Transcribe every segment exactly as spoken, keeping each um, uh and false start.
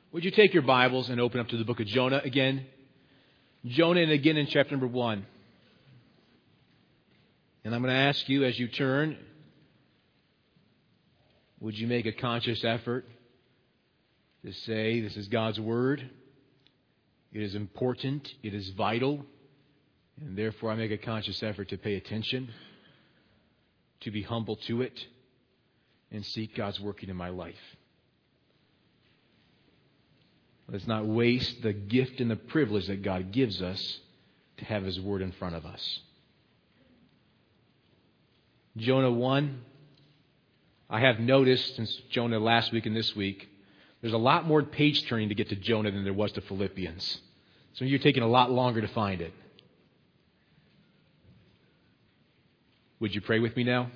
Would you take your Bibles and open up to the book of Jonah again? Jonah, and again in chapter number one. And I'm going to ask you as you turn, would you make a conscious effort to say, this is God's Word. It is important. It is vital. And therefore I make a conscious effort to pay attention, to be humble to it, and seek God's working in my life. Let's not waste the gift and the privilege that God gives us to have His Word in front of us. Jonah one, I have noticed since Jonah last week and this week, there's a lot more page turning to get to Jonah than there was to Philippians. So you're taking a lot longer to find it. Would you pray with me now?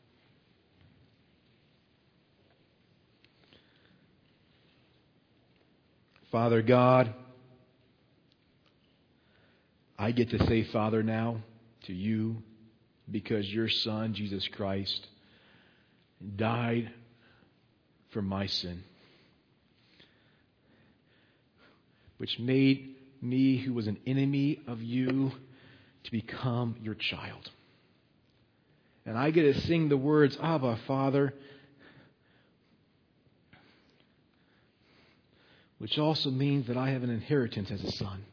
Father God, I get to say Father now to you because your Son, Jesus Christ, died for my sin, which made me, who was an enemy of you, to become your child. And I get to sing the words, Abba, Father, which also means that I have an inheritance as a son.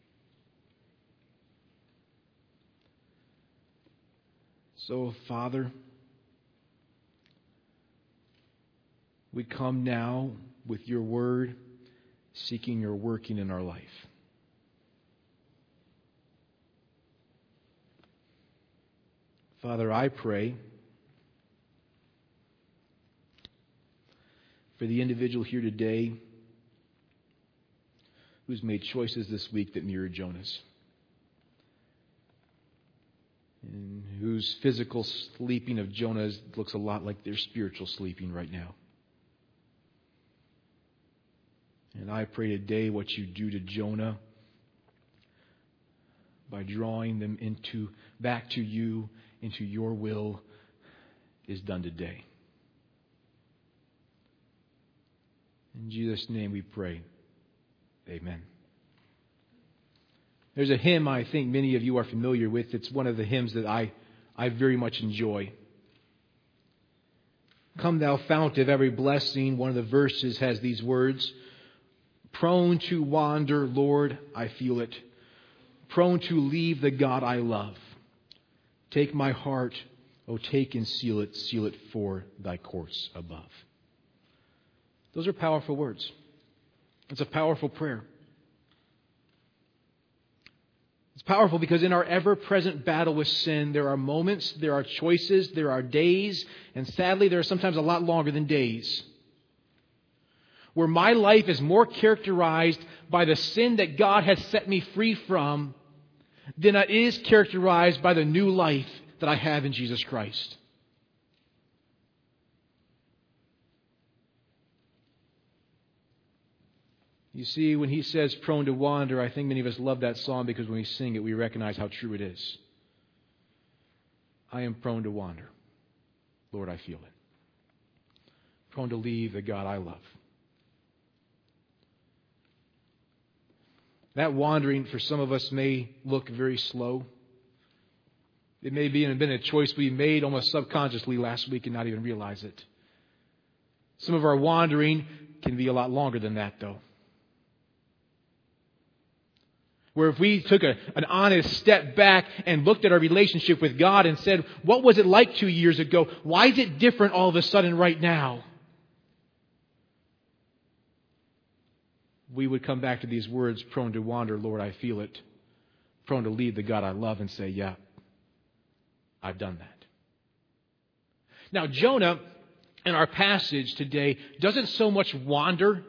So, Father, we come now with your word, seeking your working in our life. Father, I pray for the individual here today who's made choices this week that mirror Jonah's, and whose physical sleeping of Jonah's looks a lot like their spiritual sleeping right now. And I pray today what you do to Jonah by drawing them into back to you, into your will, is done today. In Jesus' name we pray. Amen. There's a hymn I think many of you are familiar with. It's one of the hymns that I, I very much enjoy. Come thou fount of every blessing. One of the verses has these words. Prone to wander, Lord, I feel it. Prone to leave the God I love. Take my heart, O take and seal it, seal it for thy course above. Those are powerful words. It's a powerful prayer. It's powerful because in our ever-present battle with sin, there are moments, there are choices, there are days, and sadly, there are sometimes a lot longer than days, where my life is more characterized by the sin that God has set me free from than it is characterized by the new life that I have in Jesus Christ. You see, when he says prone to wander, I think many of us love that song because when we sing it, we recognize how true it is. I am prone to wander. Lord, I feel it. Prone to leave the God I love. That wandering for some of us may look very slow. It may be been a choice we made almost subconsciously last week and not even realize it. Some of our wandering can be a lot longer than that, though. Where if we took a, an honest step back and looked at our relationship with God and said, what was it like two years ago? Why is it different all of a sudden right now? We would come back to these words, prone to wander, Lord, I feel it. Prone to leave the God I love, and say, yeah, I've done that. Now, Jonah, in our passage today, doesn't so much wander.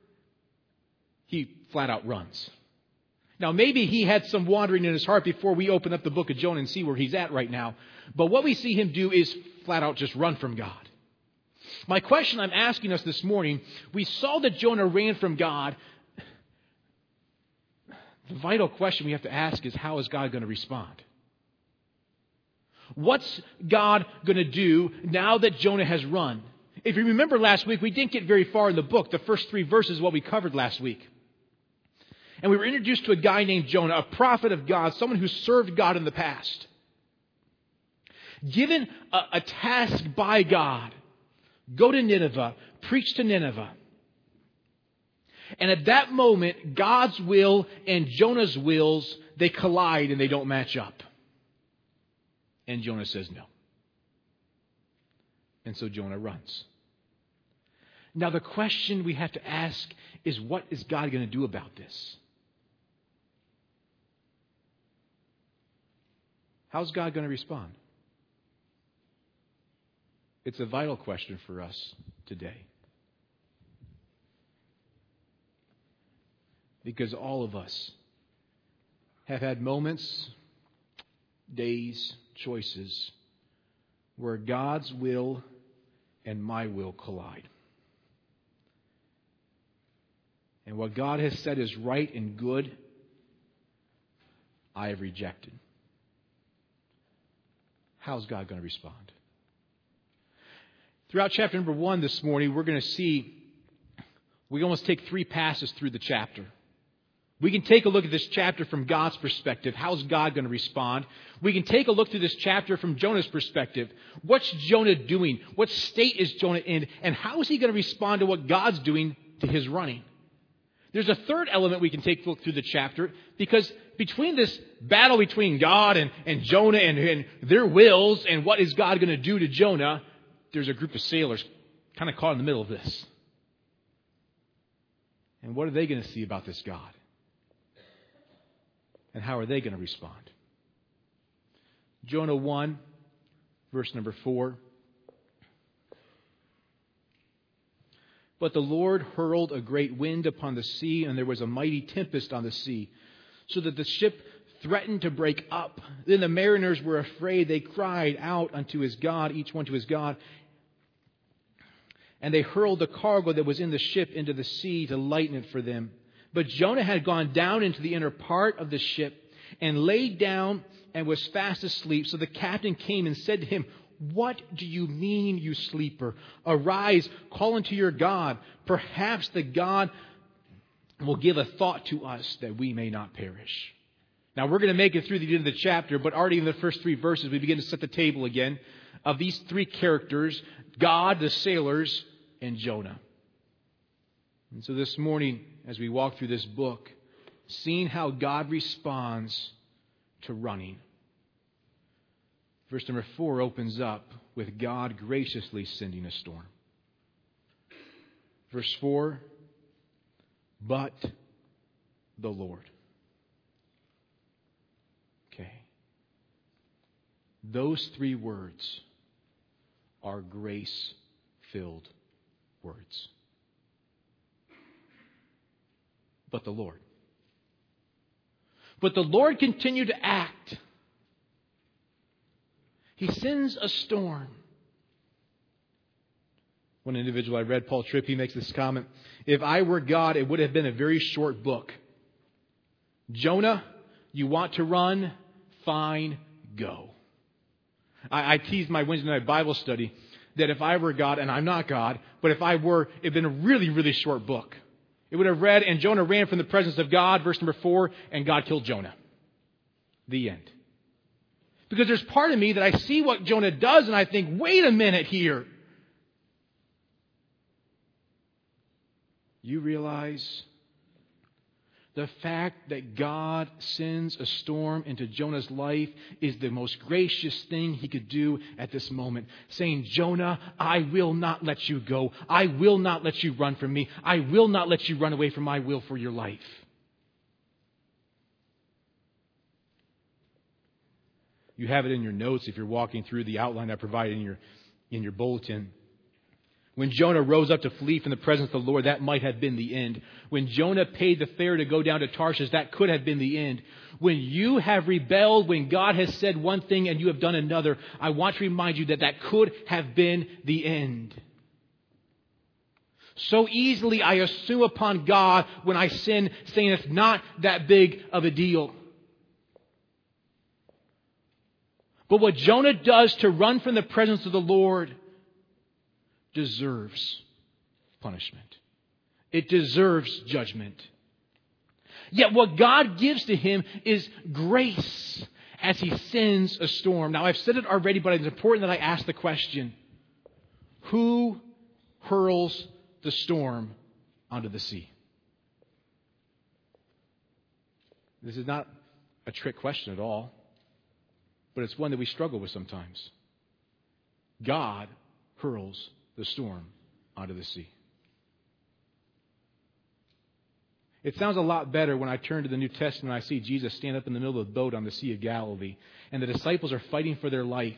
He flat out runs. Now, maybe he had some wandering in his heart before we open up the book of Jonah and see where he's at right now. But what we see him do is flat out just run from God. My question I'm asking us this morning, we saw that Jonah ran from God. The vital question we have to ask is, how is God going to respond? What's God going to do now that Jonah has run? If you remember last week, we didn't get very far in the book. The first three verses is what we covered last week. And we were introduced to a guy named Jonah, a prophet of God, someone who served God in the past. Given a, a task by God, go to Nineveh, preach to Nineveh. And at that moment, God's will and Jonah's wills, they collide and they don't match up. And Jonah says no. And so Jonah runs. Now the question we have to ask is, what is God going to do about this? How's God going to respond? It's a vital question for us today. Because all of us have had moments, days, choices where God's will and my will collide. And what God has said is right and good, I have rejected. How's God going to respond? Throughout chapter number one this morning, we're going to see, we almost take three passes through the chapter. We can take a look at this chapter from God's perspective. How's God going to respond? We can take a look through this chapter from Jonah's perspective. What's Jonah doing? What state is Jonah in? And how is he going to respond to what God's doing to his running? There's a third element we can take a look through the chapter, because between this battle between God and, and Jonah and, and their wills and what is God going to do to Jonah, there's a group of sailors kind of caught in the middle of this. And what are they going to see about this God? And how are they going to respond? Jonah one, verse number four. But the Lord hurled a great wind upon the sea, and there was a mighty tempest on the sea, so that the ship threatened to break up. Then the mariners were afraid. They cried out unto his God, each one to his God. And they hurled the cargo that was in the ship into the sea to lighten it for them. But Jonah had gone down into the inner part of the ship and laid down and was fast asleep. So the captain came and said to him, What do you mean, you sleeper? Arise, call unto your God. Perhaps the God will give a thought to us that we may not perish. Now we're going to make it through the end of the chapter, but already in the first three verses we begin to set the table again of these three characters, God, the sailors, and Jonah. And so this morning, as we walk through this book, seeing how God responds to running. Verse number four opens up with God graciously sending a storm. Verse four, but the Lord. Okay. Those three words are grace-filled words. But the Lord. But the Lord continued to act. He sends a storm. One individual I read, Paul Tripp, he makes this comment. If I were God, it would have been a very short book. Jonah, you want to run? Fine, go. I, I teased my Wednesday night Bible study that if I were God, and I'm not God, but if I were, it would have been a really, really short book. It would have read, and Jonah ran from the presence of God, verse number four, and God killed Jonah. The end. Because there's part of me that I see what Jonah does, and I think, wait a minute here. You realize the fact that God sends a storm into Jonah's life is the most gracious thing he could do at this moment. Saying, Jonah, I will not let you go. I will not let you run from me. I will not let you run away from my will for your life. You have it in your notes if you're walking through the outline I provided in your, in your bulletin. When Jonah rose up to flee from the presence of the Lord, that might have been the end. When Jonah paid the fare to go down to Tarshish, that could have been the end. When you have rebelled, when God has said one thing and you have done another, I want to remind you that that could have been the end. So easily I assume upon God when I sin, saying it's not that big of a deal. But what Jonah does to run from the presence of the Lord deserves punishment. It deserves judgment. Yet what God gives to him is grace as he sends a storm. Now, I've said it already, but it's important that I ask the question, who hurls the storm onto the sea? This is not a trick question at all, but it's one that we struggle with sometimes. God hurls the storm onto the sea. It sounds a lot better when I turn to the New Testament and I see Jesus stand up in the middle of the boat on the Sea of Galilee, and the disciples are fighting for their life.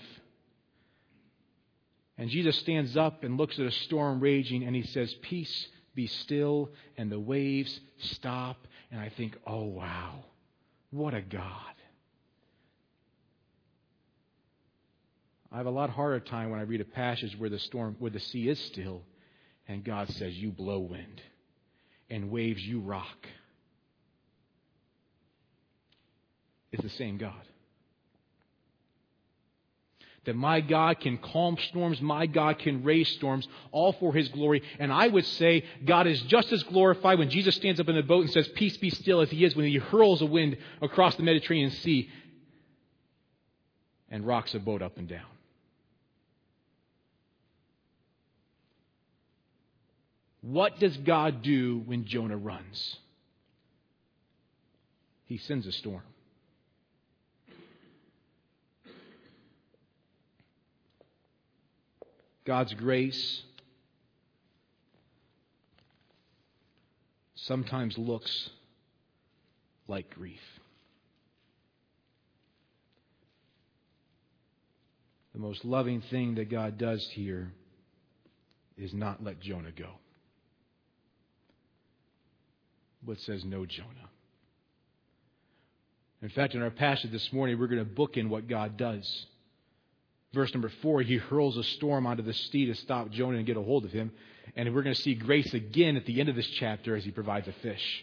And Jesus stands up and looks at a storm raging, and he says, "Peace, be still," and the waves stop. And I think, oh, wow, what a God. I have a lot harder time when I read a passage where the storm, where the sea is still, and God says, "You blow wind, and waves you rock." It's the same God. That my God can calm storms, my God can raise storms, all for His glory. And I would say God is just as glorified when Jesus stands up in the boat and says, "Peace, be still," as He is when He hurls a wind across the Mediterranean Sea and rocks a boat up and down. What does God do when Jonah runs? He sends a storm. God's grace sometimes looks like grief. The most loving thing that God does here is not let Jonah go, but says, "No, Jonah." In fact, in our passage this morning, we're going to bookend what God does. Verse number four, He hurls a storm onto the sea to stop Jonah and get a hold of him. And we're going to see grace again at the end of this chapter as He provides a fish.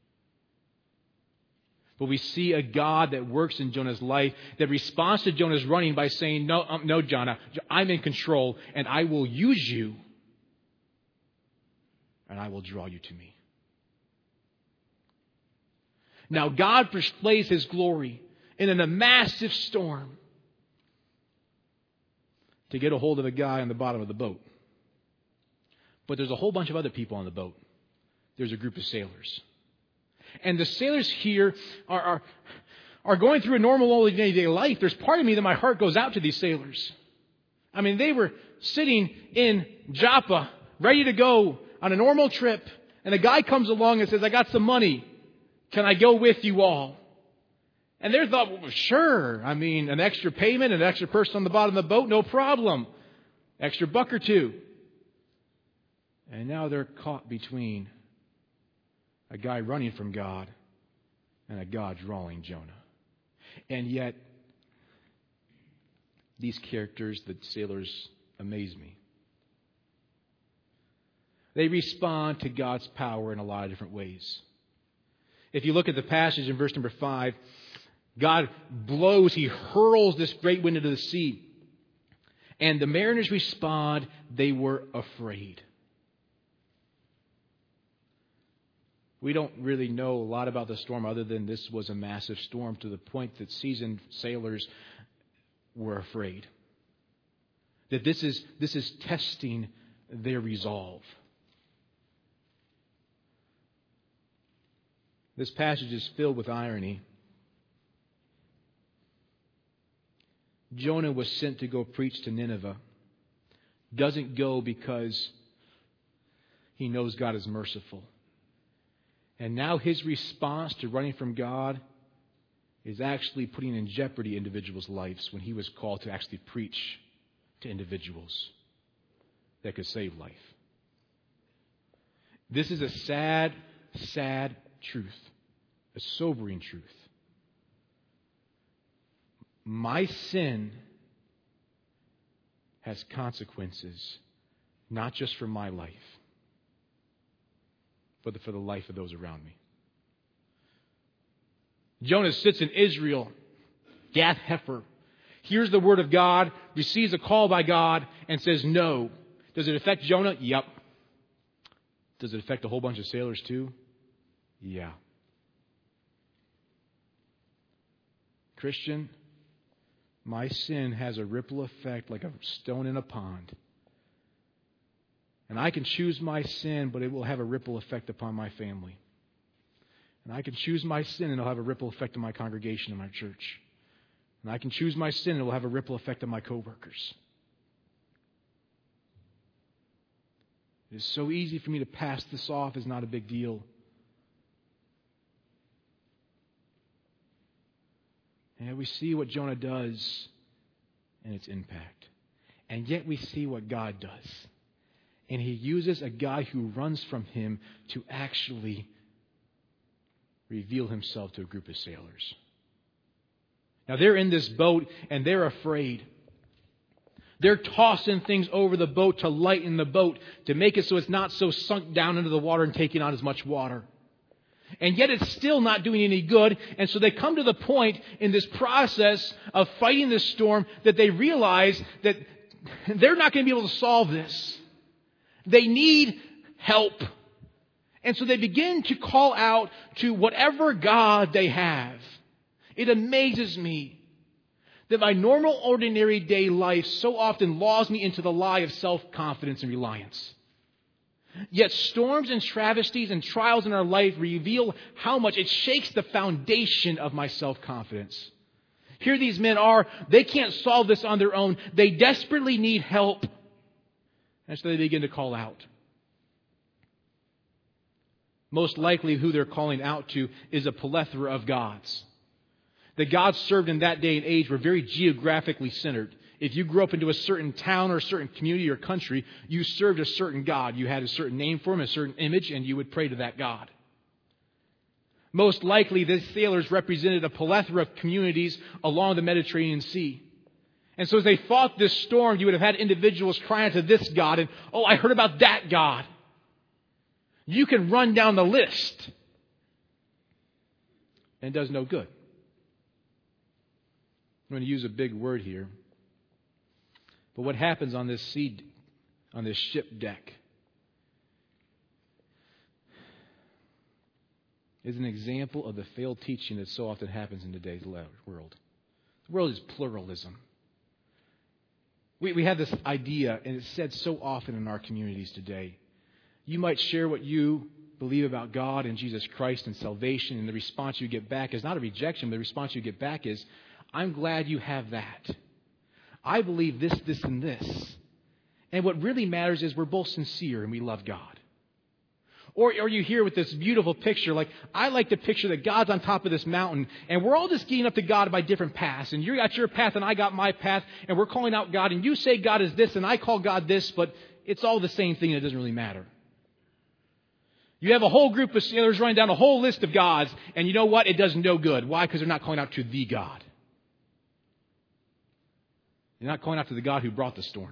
But we see a God that works in Jonah's life, that responds to Jonah's running by saying, no, um, no, Jonah, I'm in control, and I will use you, and I will draw you to me. Now, God displays His glory in a massive storm to get a hold of a guy on the bottom of the boat. But there's a whole bunch of other people on the boat. There's a group of sailors. And the sailors here are, are, are going through a normal everyday life. There's part of me that my heart goes out to these sailors. I mean, they were sitting in Joppa, ready to go on a normal trip, and a guy comes along and says, "I got some money. Can I go with you all?" And they thought, well, sure. I mean, an extra payment, an extra person on the bottom of the boat, no problem. Extra buck or two. And now they're caught between a guy running from God and a God drawing Jonah. And yet, these characters, the sailors, amaze me. They respond to God's power in a lot of different ways. If you look at the passage in verse number five, God blows, He hurls this great wind into the sea. And the mariners respond, they were afraid. We don't really know a lot about the storm other than this was a massive storm to the point that seasoned sailors were afraid. That this is, this is testing their resolve. This passage is filled with irony. Jonah was sent to go preach to Nineveh. Doesn't go because he knows God is merciful. And now his response to running from God is actually putting in jeopardy individuals' lives when he was called to actually preach to individuals that could save life. This is a sad, sad truth, a sobering truth. My sin has consequences, not just for my life, but for the life of those around me. Jonah sits in Israel, Gath-Hepher, hears the word of God, receives a call by God, and says no. Does it affect Jonah? Yep. Does it affect a whole bunch of sailors too? Yeah. Christian, my sin has a ripple effect like a stone in a pond. And I can choose my sin, but it will have a ripple effect upon my family. And I can choose my sin, and it'll have a ripple effect on my congregation and my church. And I can choose my sin, and it will have a ripple effect on my coworkers. It is so easy for me to pass this off as not a big deal. And we see what Jonah does and its impact. And yet we see what God does. And He uses a guy who runs from Him to actually reveal Himself to a group of sailors. Now they're in this boat and they're afraid. They're tossing things over the boat to lighten the boat, to make it so it's not so sunk down into the water and taking on as much water. And yet it's still not doing any good. And so they come to the point in this process of fighting this storm that they realize that they're not going to be able to solve this. They need help. And so they begin to call out to whatever God they have. It amazes me that my normal, ordinary day life so often lulls me into the lie of self-confidence and reliance. Yet storms and travesties and trials in our life reveal how much it shakes the foundation of my self-confidence. Here these men are. They can't solve this on their own. They desperately need help. And so they begin to call out. Most likely who they're calling out to is a plethora of gods. The gods served in that day and age were very geographically centered. If you grew up into a certain town or a certain community or country, you served a certain god. You had a certain name for him, a certain image, and you would pray to that god. Most likely, these sailors represented a plethora of communities along the Mediterranean Sea. And so as they fought this storm, you would have had individuals crying to this god, and, oh, I heard about that god. You can run down the list. And it does no good. I'm going to use a big word here. But what happens on this sea, on this ship deck, is an example of the failed teaching that so often happens in today's world. The world is pluralism. We, we have this idea, and it's said so often in our communities today. You might share what you believe about God and Jesus Christ and salvation, and the response you get back is not a rejection, but the response you get back is, I'm glad you have that. I believe this, this, and this. And what really matters is we're both sincere and we love God. Or, or you hear with this beautiful picture, like, I like to picture that God's on top of this mountain, and we're all just getting up to God by different paths. And you got your path, and I got my path, and we're calling out God, and you say God is this, and I call God this, but it's all the same thing, and it doesn't really matter. You have a whole group of sailors running down a whole list of gods, and you know what? It does no good. Why? Because they're not calling out to the God. They're not calling out to the God who brought the storm.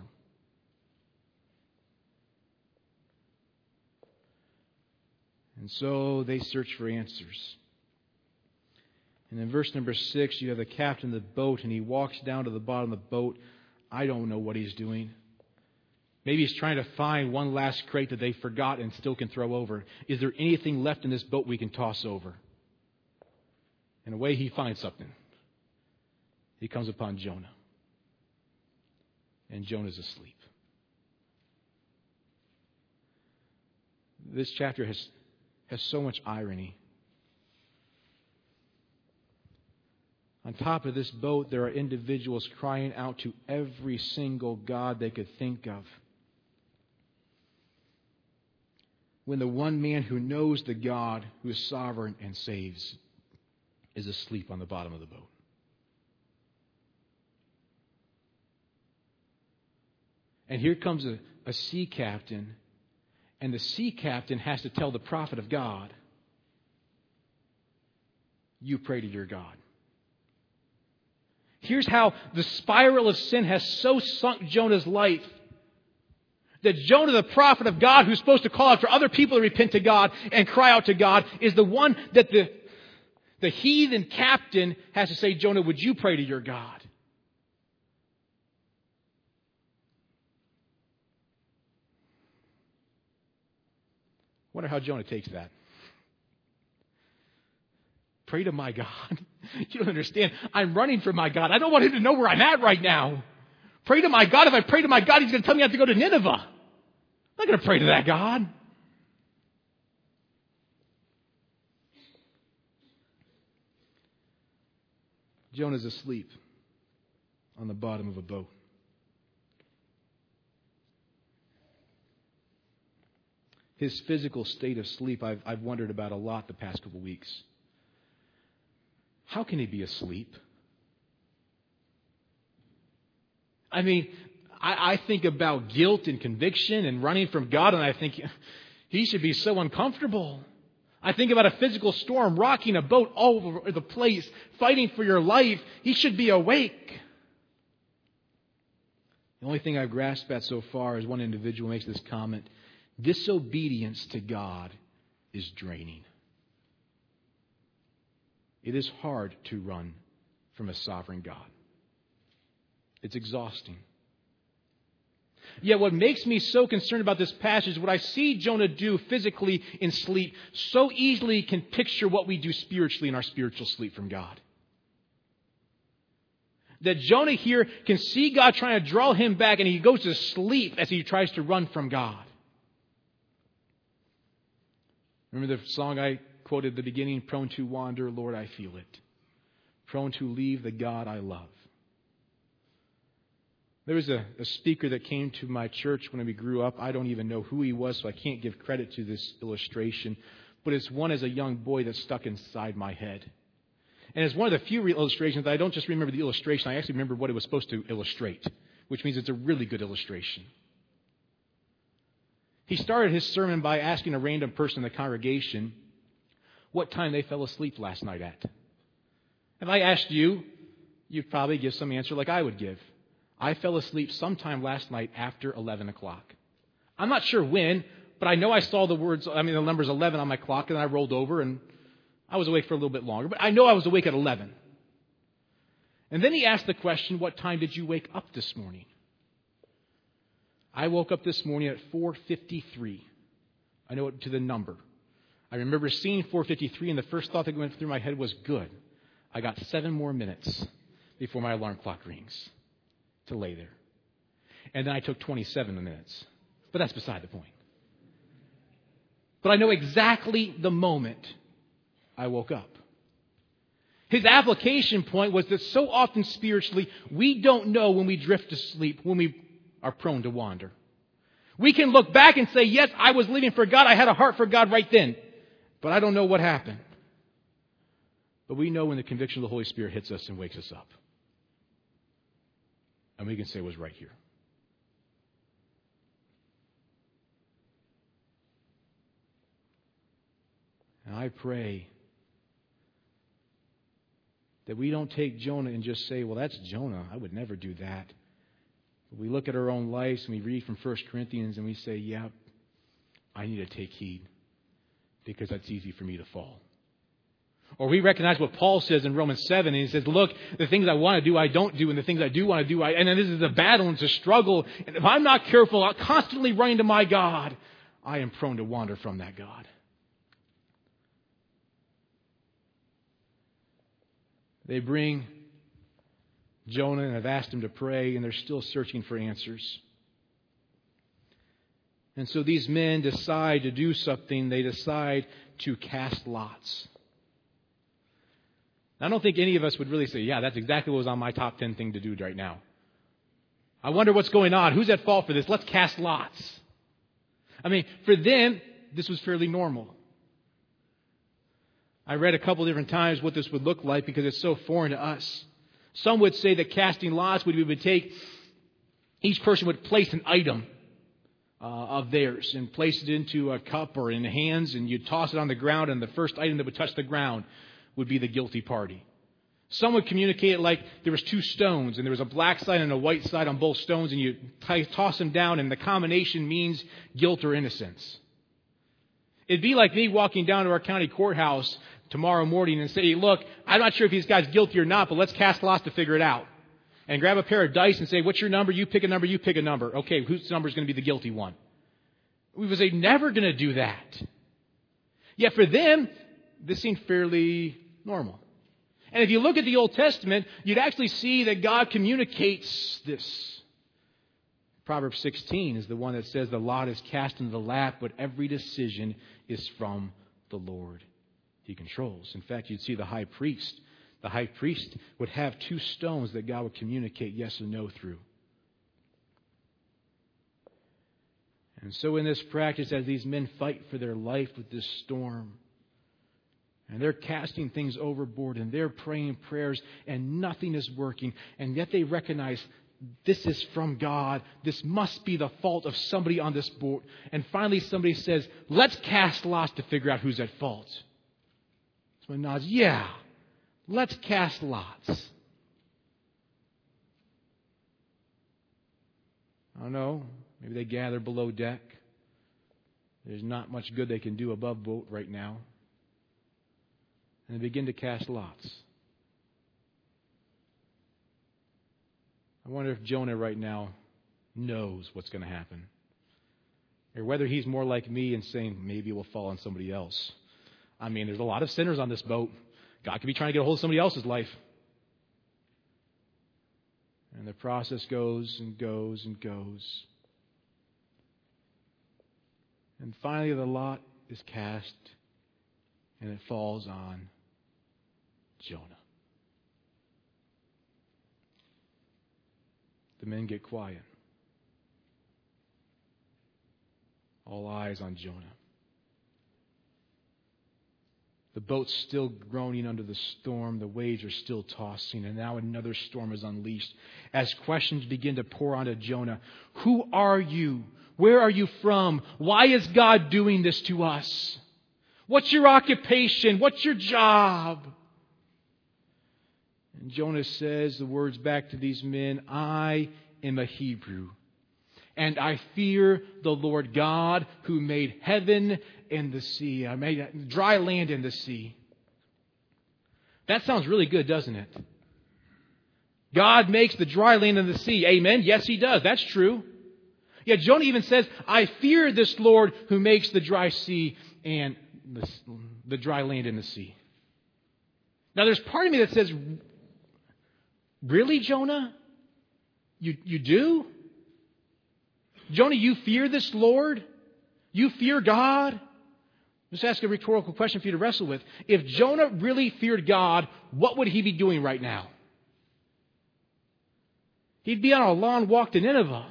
And so they search for answers. And in verse number six, you have the captain of the boat, and he walks down to the bottom of the boat. I don't know what he's doing. Maybe he's trying to find one last crate that they forgot and still can throw over. Is there anything left in this boat we can toss over? In a way, he finds something. He comes upon Jonah. And Jonah's asleep. This chapter has, has so much irony. On top of this boat, there are individuals crying out to every single god they could think of. When the one man who knows the God who is sovereign and saves is asleep on the bottom of the boat. And here comes a, a sea captain, and the sea captain has to tell the prophet of God, you pray to your God. Here's how the spiral of sin has so sunk Jonah's life that Jonah, the prophet of God, who's supposed to call out for other people to repent to God and cry out to God, is the one that the, the heathen captain has to say, Jonah, would you pray to your God? Wonder how Jonah takes that. Pray to my God. You don't understand. I'm running from my God. I don't want him to know where I'm at right now. Pray to my God. If I pray to my God, he's going to tell me I have to go to Nineveh. I'm not going to pray to that God. Jonah's asleep on the bottom of a boat. His physical state of sleep, I've, I've wondered about a lot the past couple weeks. How can he be asleep? I mean, I, I think about guilt and conviction and running from God, and I think he should be so uncomfortable. I think about a physical storm rocking a boat all over the place, fighting for your life. He should be awake. The only thing I've grasped at so far is one individual makes this comment: disobedience to God is draining. It is hard to run from a sovereign God. It's exhausting. Yet what makes me so concerned about this passage is what I see Jonah do physically in sleep so easily can picture what we do spiritually in our spiritual sleep from God. That Jonah here can see God trying to draw him back, and he goes to sleep as he tries to run from God. Remember the song I quoted at the beginning, prone to wander, Lord, I feel it. Prone to leave the God I love. There was a, a speaker that came to my church when we grew up. I don't even know who he was, so I can't give credit to this illustration. But it's one as a young boy that stuck inside my head. And it's one of the few illustrations that I don't just remember the illustration, I actually remember what it was supposed to illustrate, which means it's a really good illustration. He started his sermon by asking a random person in the congregation what time they fell asleep last night at. If I asked you, you'd probably give some answer like I would give. I fell asleep sometime last night after eleven o'clock. I'm not sure when, but I know I saw the words, I mean the numbers eleven on my clock, and I rolled over and I was awake for a little bit longer. But I know I was awake at eleven. And then he asked the question, what time did you wake up this morning? I woke up this morning at four fifty-three. I know it to the number. I remember seeing four fifty-three, and the first thought that went through my head was, good. I got seven more minutes before my alarm clock rings to lay there. And then I took twenty-seven minutes. But that's beside the point. But I know exactly the moment I woke up. His application point was that so often spiritually, we don't know when we drift to sleep, when we are prone to wander. We can look back and say, yes, I was living for God. I had a heart for God right then. But I don't know what happened. But we know when the conviction of the Holy Spirit hits us and wakes us up. And we can say it was right here. And I pray that we don't take Jonah and just say, well, that's Jonah. I would never do that. But we look at our own lives and we read from First Corinthians and we say, yeah, I need to take heed because that's easy for me to fall. Or we recognize what Paul says in Romans seven, and he says, look, the things I want to do, I don't do, and the things I do want to do, I... And then this is a battle, and it's a struggle. And if I'm not careful, I'm constantly running to my God, I am prone to wander from that God. They bring Jonah and have asked him to pray, and they're still searching for answers. And so these men decide to do something. They decide to cast lots. I don't think any of us would really say, yeah, that's exactly what was on my top ten thing to do right now. I wonder what's going on. Who's at fault for this? Let's cast lots. I mean, for them, this was fairly normal. I read a couple different times what this would look like because it's so foreign to us. Some would say that casting lots would, we would take, each person would place an item uh, of theirs and place it into a cup or in hands, and you'd toss it on the ground, and the first item that would touch the ground would be the guilty party. Some would communicate it like there was two stones, and there was a black side and a white side on both stones, and you t- toss them down, and the combination means guilt or innocence. It'd be like me walking down to our county courthouse tomorrow morning and say, look, I'm not sure if these guys guilty or not, but let's cast lots to figure it out. And grab a pair of dice and say, what's your number? You pick a number, you pick a number. Okay, whose number is going to be the guilty one? We would say, never going to do that. Yet for them, this seemed fairly normal. And if you look at the Old Testament, you'd actually see that God communicates this. Proverbs sixteen is the one that says the lot is cast into the lap, but every decision is from the Lord. He controls. In fact, you'd see the high priest. The high priest would have two stones that God would communicate yes or no through. And so in this practice, as these men fight for their life with this storm, and they're casting things overboard, and they're praying prayers, and nothing is working, and yet they recognize this is from God. This must be the fault of somebody on this boat. And finally somebody says, let's cast lots to figure out who's at fault. Someone nods, yeah, let's cast lots. I don't know. Maybe they gather below deck. There's not much good they can do above boat right now. And they begin to cast lots. I wonder if Jonah right now knows what's going to happen. Or whether he's more like me and saying, maybe it will fall on somebody else. I mean, there's a lot of sinners on this boat. God could be trying to get a hold of somebody else's life. And the process goes and goes and goes. And finally the lot is cast and it falls on Jonah. The men get quiet. All eyes on Jonah. The boat's still groaning under the storm. The waves are still tossing. And now another storm is unleashed. As questions begin to pour onto Jonah. Who are you? Where are you from? Why is God doing this to us? What's your occupation? What's your job? And Jonah says the words back to these men, I am a Hebrew, and I fear the Lord God who made heaven and the sea. I made dry land and the sea. That sounds really good, doesn't it? God makes the dry land and the sea. Amen? Yes, He does. That's true. Yet Jonah even says, I fear this Lord who makes the dry sea and the, the dry land and the sea. Now there's part of me that says, really, Jonah? You, you do? Jonah, you fear this Lord? You fear God? Just ask a rhetorical question for you to wrestle with. If Jonah really feared God, what would he be doing right now? He'd be on a long walk to Nineveh.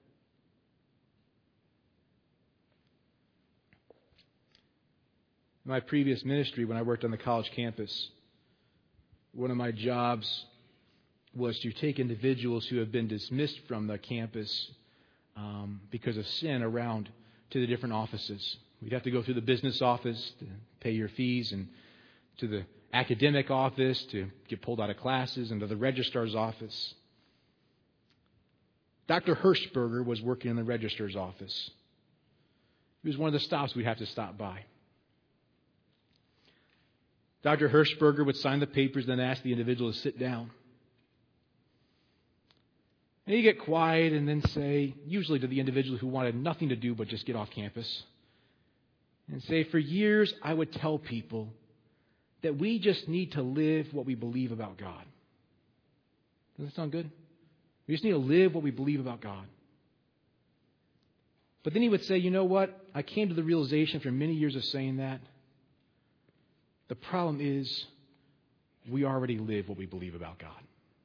In my previous ministry, when I worked on the college campus, one of my jobs was to take individuals who have been dismissed from the campus um, because of sin around to the different offices. We'd have to go through the business office to pay your fees, and to the academic office to get pulled out of classes, and to the registrar's office. Doctor Hirschberger was working in the registrar's office. He was one of the stops we'd have to stop by. Doctor Hirschberger would sign the papers, then ask the individual to sit down. And he'd get quiet and then say, usually to the individual who wanted nothing to do but just get off campus, and say, for years I would tell people that we just need to live what we believe about God. Does that sound good? We just need to live what we believe about God. But then he would say, you know what? I came to the realization after many years of saying that, the problem is we already live what we believe about God.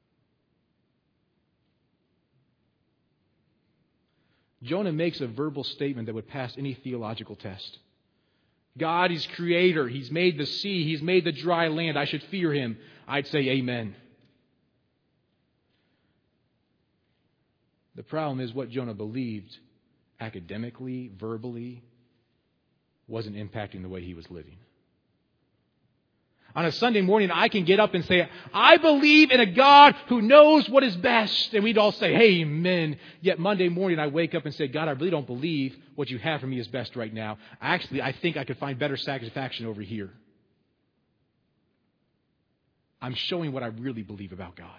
Jonah makes a verbal statement that would pass any theological test. God is creator. He's made the sea. He's made the dry land. I should fear Him. I'd say amen. The problem is what Jonah believed academically, verbally, wasn't impacting the way he was living. On a Sunday morning, I can get up and say, I believe in a God who knows what is best. And we'd all say, amen. Yet Monday morning, I wake up and say, God, I really don't believe what you have for me is best right now. Actually, I think I could find better satisfaction over here. I'm showing what I really believe about God.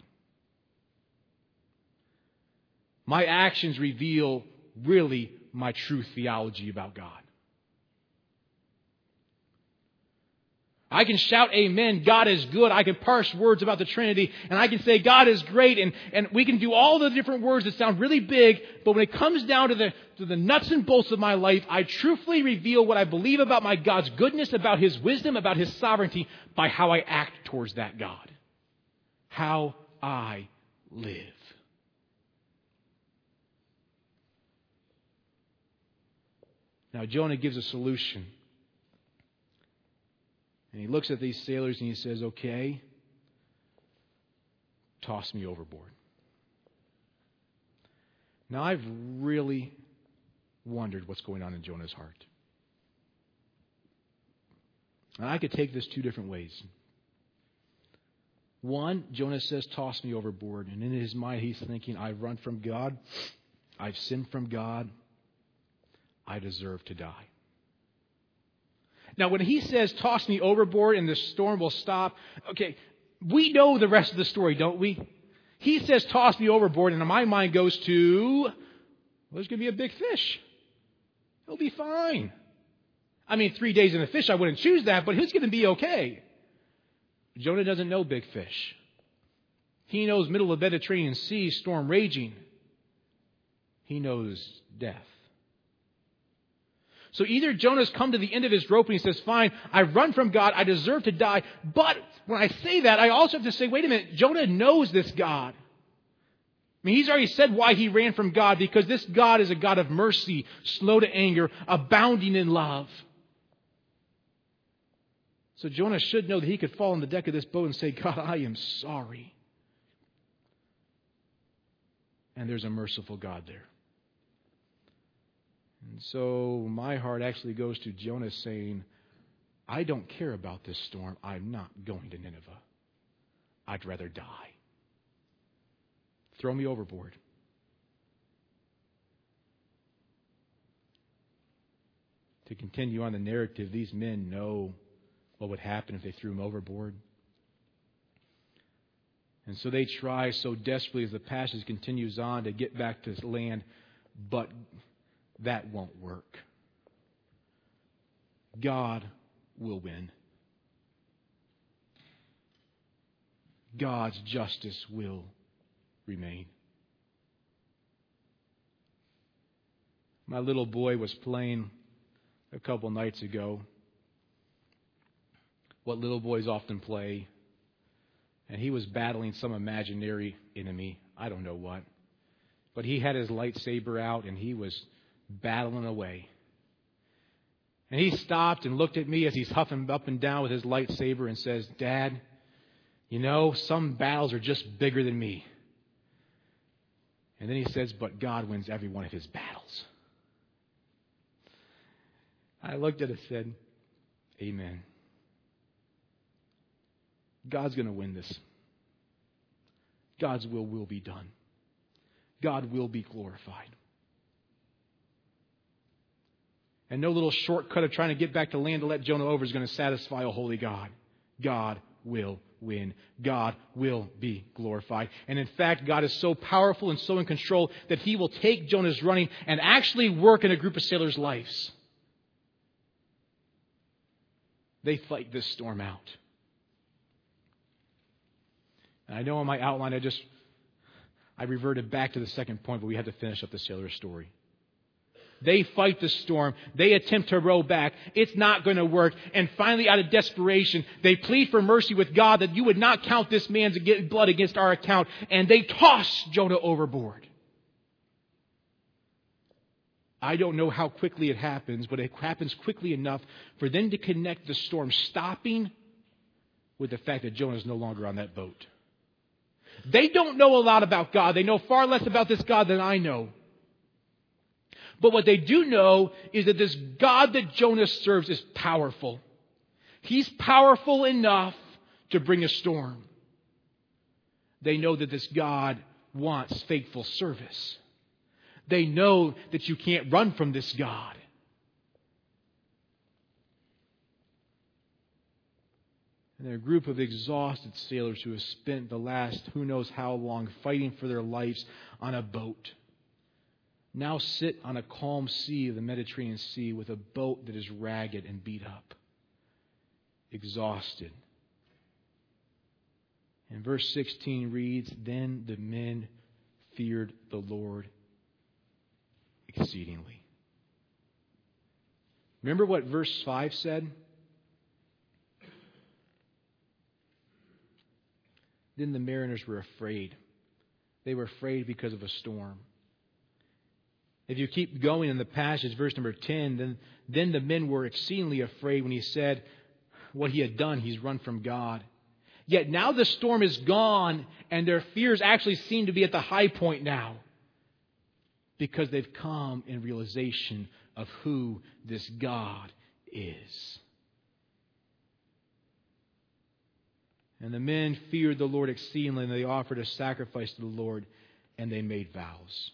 My actions reveal really my true theology about God. I can shout amen, God is good. I can parse words about the Trinity, and I can say God is great, and, and we can do all the different words that sound really big, but when it comes down to the, to the nuts and bolts of my life, I truthfully reveal what I believe about my God's goodness, about His wisdom, about His sovereignty, by how I act towards that God. How I live. Now Jonah gives a solution. And he looks at these sailors and he says, okay, toss me overboard. Now, I've really wondered what's going on in Jonah's heart. And I could take this two different ways. One, Jonah says, toss me overboard. And in his mind, he's thinking, I've run from God. I've sinned from God. I deserve to die. Now, when he says, toss me overboard and the storm will stop, okay, we know the rest of the story, don't we? He says, toss me overboard, and my mind goes to, well, there's going to be a big fish. He'll be fine. I mean, three days in the fish, I wouldn't choose that, but he's going to be okay. Jonah doesn't know big fish. He knows middle of the Mediterranean Sea, storm raging. He knows death. So either Jonah's come to the end of his rope and he says, fine, I run from God, I deserve to die. But when I say that, I also have to say, wait a minute, Jonah knows this God. I mean, he's already said why he ran from God, because this God is a God of mercy, slow to anger, abounding in love. So Jonah should know that he could fall on the deck of this boat and say, God, I am sorry. And there's a merciful God there. And so my heart actually goes to Jonah saying, I don't care about this storm. I'm not going to Nineveh. I'd rather die. Throw me overboard. To continue on the narrative, these men know what would happen if they threw him overboard. And so they try so desperately as the passage continues on to get back to land, but that won't work. God will win. God's justice will remain. My little boy was playing a couple nights ago what little boys often play, and he was battling some imaginary enemy. I don't know what. But he had his lightsaber out, and he was battling away. And he stopped and looked at me as he's huffing up and down with his lightsaber and says, Dad, you know, some battles are just bigger than me. And then he says, but God wins every one of his battles. I looked at it and said, amen. God's going to win this. God's will will be done. God will be glorified. And no little shortcut of trying to get back to land to let Jonah over is going to satisfy a holy God. God will win. God will be glorified. And in fact, God is so powerful and so in control that He will take Jonah's running and actually work in a group of sailors' lives. They fight this storm out. And I know in my outline I just I reverted back to the second point, but we had to finish up the sailor story. They fight the storm. They attempt to row back. It's not going to work. And finally, out of desperation, they plead for mercy with God that you would not count this man's blood against our account. And they toss Jonah overboard. I don't know how quickly it happens, but it happens quickly enough for them to connect the storm stopping with the fact that Jonah is no longer on that boat. They don't know a lot about God. They know far less about this God than I know. But what they do know is that this God that Jonah serves is powerful. He's powerful enough to bring a storm. They know that this God wants faithful service. They know that you can't run from this God. And they're a group of exhausted sailors who have spent the last who knows how long fighting for their lives on a boat. Now sit on a calm sea of the Mediterranean Sea with a boat that is ragged and beat up. exhausted. And verse sixteen reads, "Then the men feared the Lord exceedingly." Remember what verse five said? Then the mariners were afraid. They were afraid because of a storm. If you keep going in the passage, verse number ten, then, then the men were exceedingly afraid when he said what he had done. He's run from God. Yet now the storm is gone, and their fears actually seem to be at the high point now, because they've come in realization of who this God is. And the men feared the Lord exceedingly, and they offered a sacrifice to the Lord, and they made vows.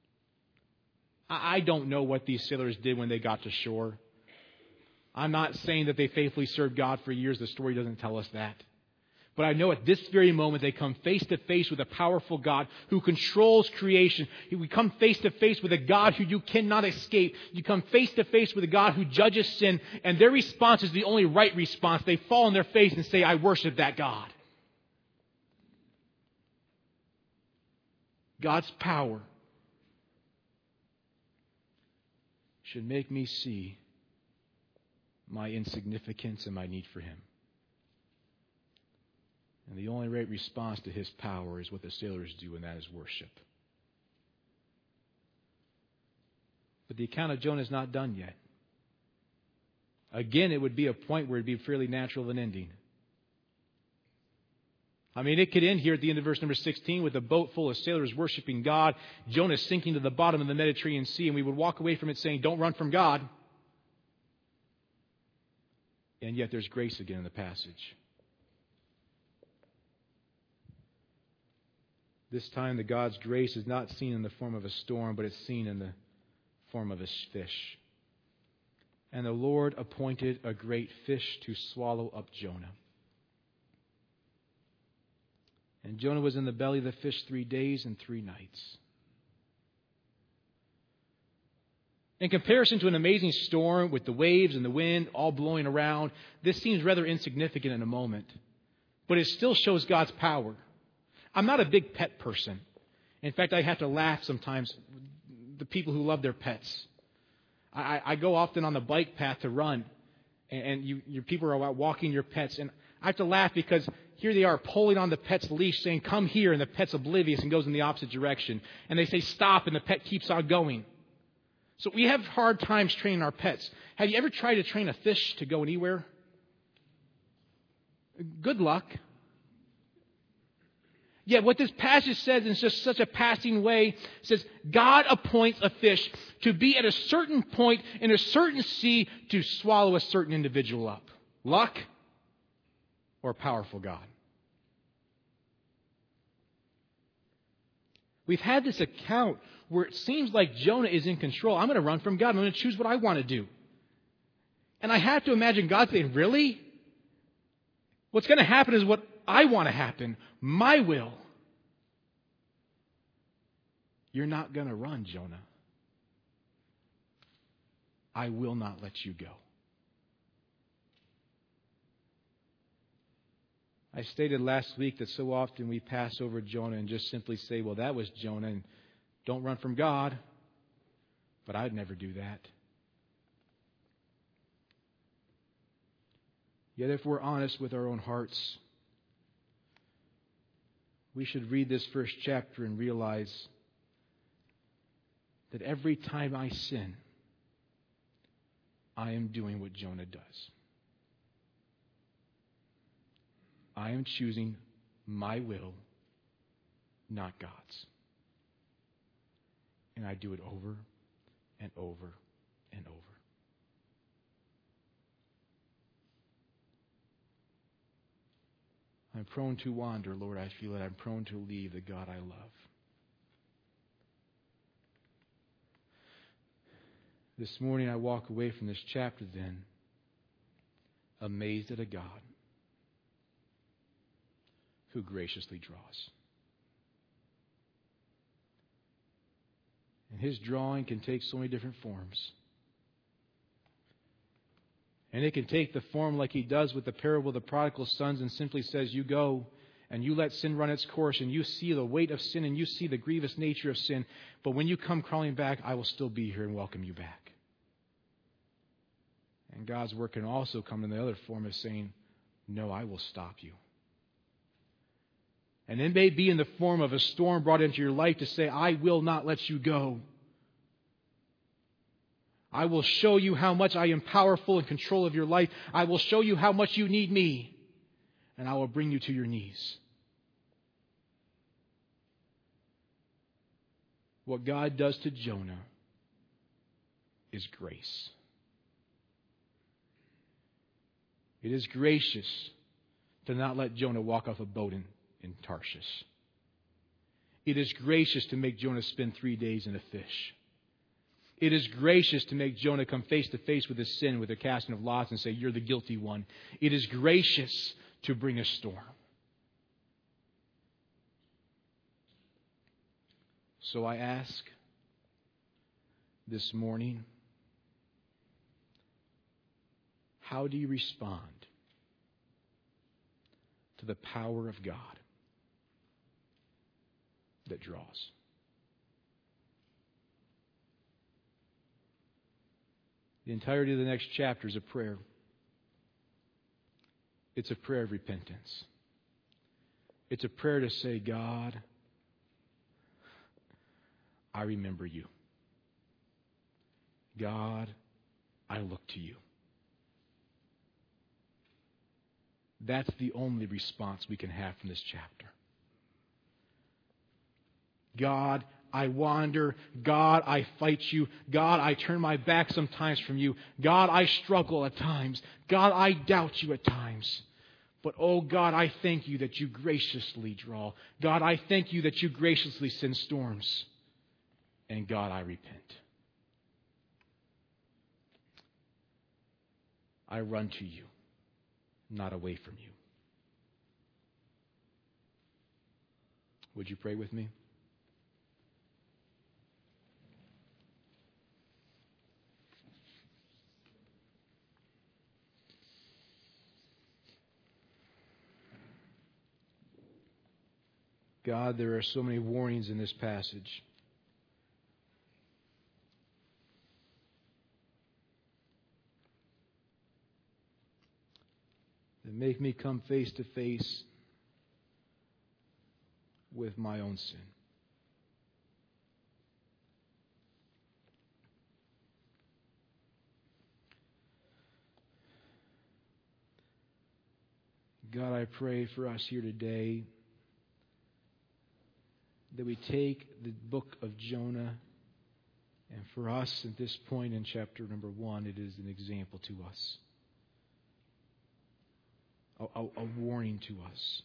I don't know what these sailors did when they got to shore. I'm not saying that they faithfully served God for years. The story doesn't tell us that. But I know at this very moment they come face to face with a powerful God who controls creation. We come face to face with a God who you cannot escape. You come face to face with a God who judges sin, and their response is the only right response. They fall on their face and say, "I worship that God." God's power should make me see my insignificance and my need for Him. And the only right response to His power is what the sailors do, and that is worship. But the account of Jonah is not done yet. Again, it would be a point where it would be fairly natural of an ending. I mean, it could end here at the end of verse number sixteen with a boat full of sailors worshiping God, Jonah sinking to the bottom of the Mediterranean Sea, and we would walk away from it saying, "Don't run from God." And yet there's grace again in the passage. This time the God's grace is not seen in the form of a storm, but it's seen in the form of a fish. And the Lord appointed a great fish to swallow up Jonah. And Jonah was in the belly of the fish three days and three nights. In comparison to an amazing storm with the waves and the wind all blowing around, this seems rather insignificant in a moment. But it still shows God's power. I'm not a big pet person. In fact, I have to laugh sometimes. The people who love their pets. I, I go often on the bike path to run, and, and you, your people are out walking your pets, and I have to laugh because here they are pulling on the pet's leash, saying, "Come here," and the pet's oblivious and goes in the opposite direction. And they say, "Stop," and the pet keeps on going. So we have hard times training our pets. Have you ever tried to train a fish to go anywhere? Good luck. Yet what this passage says in just such a passing way says God appoints a fish to be at a certain point in a certain sea to swallow a certain individual up. Luck or a powerful God? We've had this account where it seems like Jonah is in control. I'm going to run from God. I'm going to choose what I want to do. And I have to imagine God saying, "Really? What's going to happen is what I want to happen. My will." You're not going to run, Jonah. I will not let you go. I stated last week that so often we pass over Jonah and just simply say, "Well, that was Jonah, and don't run from God." But I'd never do that. Yet if we're honest with our own hearts, we should read this first chapter and realize that every time I sin, I am doing what Jonah does. I am choosing my will, not God's. And I do it over and over and over. I'm prone to wander, Lord. I feel it. I'm prone to leave the God I love. This morning I walk away from this chapter then amazed at a God who graciously draws. And His drawing can take so many different forms. And it can take the form like he does with the parable of the prodigal sons and simply says, you go and you let sin run its course and you see the weight of sin and you see the grievous nature of sin. But when you come crawling back, I will still be here and welcome you back. And God's work can also come in the other form of saying, no, I will stop you. And it may be in the form of a storm brought into your life to say, I will not let you go. I will show you how much I am powerful in control of your life. I will show you how much you need me. And I will bring you to your knees. What God does to Jonah is grace. It is gracious to not let Jonah walk off a boat in, in Tarshish. It is gracious to make Jonah spend three days in a fish. It is gracious to make Jonah come face to face with his sin with a casting of lots and say, you're the guilty one. It is gracious to bring a storm. So I ask this morning, how do you respond to the power of God that draws? The entirety of the next chapter is a prayer. It's a prayer of repentance. It's a prayer to say, God, I remember you. God, I look to you. That's the only response we can have from this chapter. God, I wander. God, I fight you. God, I turn my back sometimes from you. God, I struggle at times. God, I doubt you at times. But, oh God, I thank you that you graciously draw. God, I thank you that you graciously send storms. And God, I repent. I run to you, not away from you. Would you pray with me? God, there are so many warnings in this passage. That make me come face to face with my own sin. God, I pray for us here today that we take the book of Jonah, and for us at this point in chapter number one, it is an example to us, a, a, a warning to us,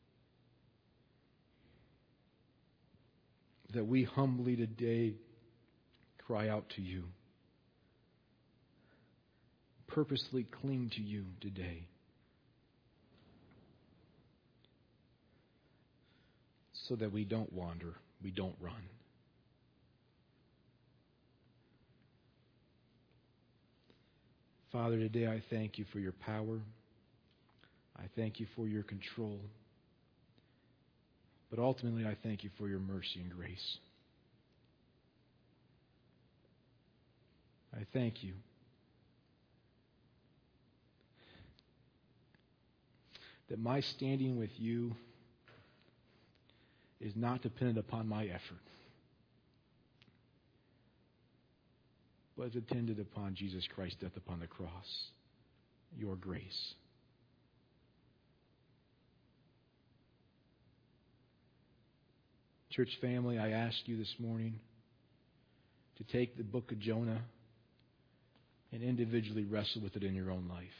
that we humbly today cry out to you, purposely cling to you today. So that we don't wander, we don't run. Father, today I thank you for your power. I thank you for your control. But ultimately, I thank you for your mercy and grace. I thank you that my standing with you is not dependent upon my effort, but is dependent upon Jesus Christ's death upon the cross, your grace. Church family, I ask you this morning to take the book of Jonah and individually wrestle with it in your own life.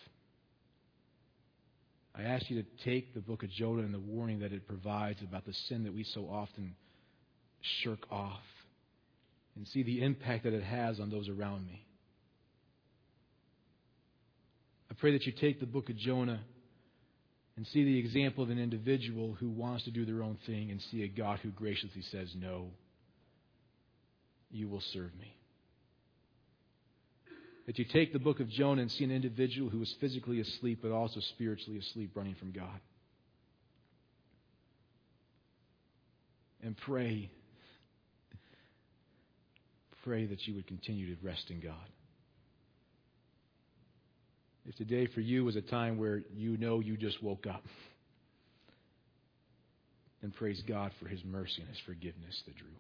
I ask you to take the book of Jonah and the warning that it provides about the sin that we so often shirk off and see the impact that it has on those around me. I pray that you take the book of Jonah and see the example of an individual who wants to do their own thing and see a God who graciously says, no, you will serve me. That you take the book of Jonah and see an individual who was physically asleep but also spiritually asleep, running from God. And pray, pray that you would continue to rest in God. If today for you was a time where you know you just woke up, then praise God for His mercy and His forgiveness that drew.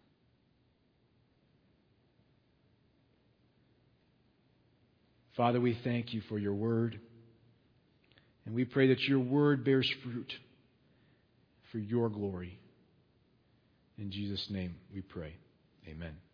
Father, we thank you for your word. And we pray that your word bears fruit for your glory. In Jesus' name we pray. Amen.